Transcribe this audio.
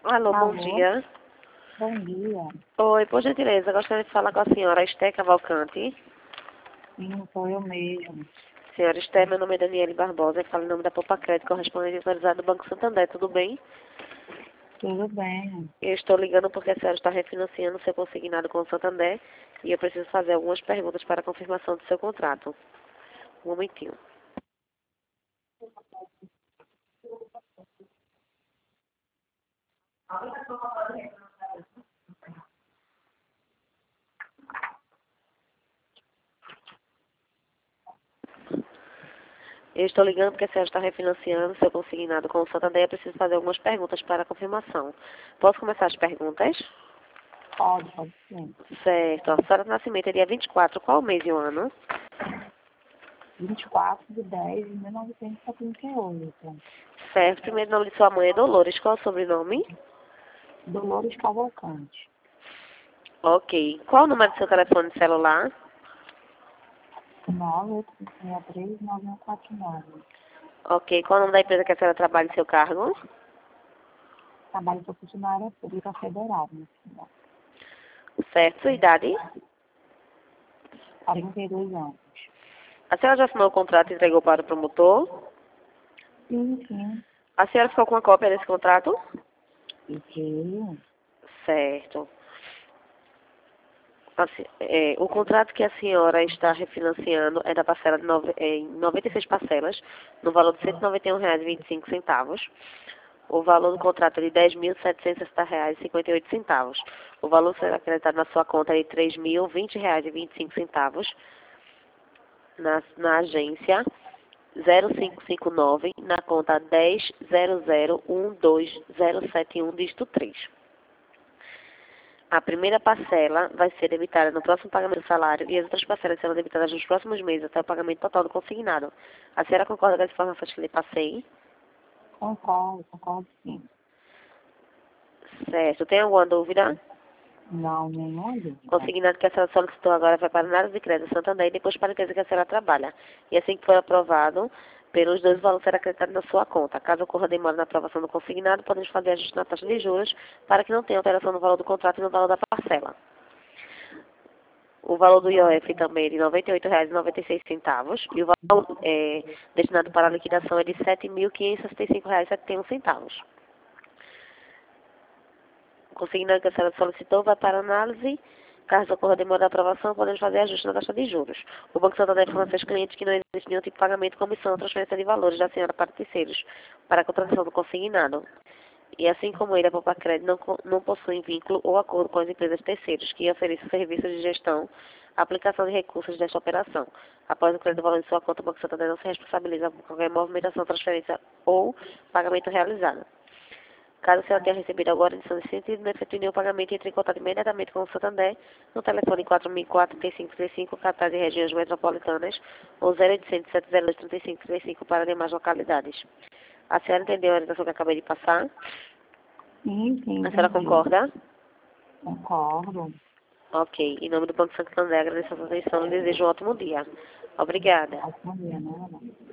Alô, bom Alô, dia. bom dia. Oi, por gentileza, gostaria de falar com a senhora Esté Cavalcante. Sim, sou eu mesmo. Senhora Esté, meu nome é Daniele Barbosa, eu falo em nome da Poupa Crédito, correspondente autorizado do Banco Santander, tudo bem? Tudo bem. Eu estou ligando porque a senhora está refinanciando seu consignado com o Santander e eu preciso fazer algumas perguntas para a confirmação do seu contrato. Um momentinho. Eu estou ligando porque a senhora está refinanciando seu consignado com o Santander e eu preciso fazer algumas perguntas para a confirmação. Posso começar as perguntas? Pode sim. Certo. A senhora de nascimento é dia 24, qual mês e o ano? 24/10/1978. Certo. Primeiro nome de sua mãe é Dolores. Qual é o sobrenome? Dolores Cavalcante. Ok. Qual o número do seu telefone celular? 985639149. Ok. Qual o nome da empresa que a senhora trabalha em seu cargo? Trabalho para funcionária pública federal, minha filha. Certo. Sua idade? 42 anos. A senhora já assinou o contrato e entregou para o promotor? Sim. A senhora ficou com uma cópia desse contrato? Fiquei. Certo. O contrato que a senhora está refinanciando é da parcela em 96 parcelas, no valor de R$ 191,25. O valor do contrato é de R$ 10.760,58. O valor será acreditado na sua conta é de R$ 3.020,25 na agência 0559, na conta 10.00.12071, dígito 3. A primeira parcela vai ser debitada no próximo pagamento do salário e as outras parcelas serão debitadas nos próximos meses até o pagamento total do consignado. A senhora concorda com as informações que lhe passei? Concordo sim. Certo. Tem alguma dúvida? Não, nenhuma dúvida. Consignado que a senhora solicitou agora vai para a análise de crédito Santander e depois para a empresa que a senhora trabalha. E assim que for aprovado, pelos dois valores será acreditado na sua conta. Caso ocorra demora na aprovação do consignado, podemos fazer ajuste na taxa de juros para que não tenha alteração no valor do contrato e no valor da parcela. O valor do IOF também é de R$ 98,96 e o valor destinado para a liquidação é de R$ 7.565,71. O consignado que a senhora solicitou vai para análise. Caso ocorra demora de aprovação, podemos fazer ajuste na taxa de juros. O Banco Santander informa seus clientes que não existe nenhum tipo de pagamento, comissão ou transferência de valores da senhora para terceiros, para a contratação do consignado. E assim como ele, a Poupa Crédito não possui vínculo ou acordo com as empresas terceiros que oferecem serviços de gestão, aplicação de recursos desta operação. Após o crédito do valor em sua conta, o Banco Santander não se responsabiliza por qualquer movimentação, transferência ou pagamento realizado. Caso a senhora tenha recebido alguma orientação nesse sentido, não efetue nenhum pagamento, entre em contato imediatamente com o Santander no telefone 4004-3535, capitais e regiões metropolitanas, ou 0800 702 3535 para demais localidades. A senhora entendeu a orientação que eu acabei de passar? Sim, A senhora entendi. concorda? Concordo. Ok. Em nome do Banco Santander, agradeço a sua atenção e desejo um ótimo dia. Obrigada. Ótimo dia, né?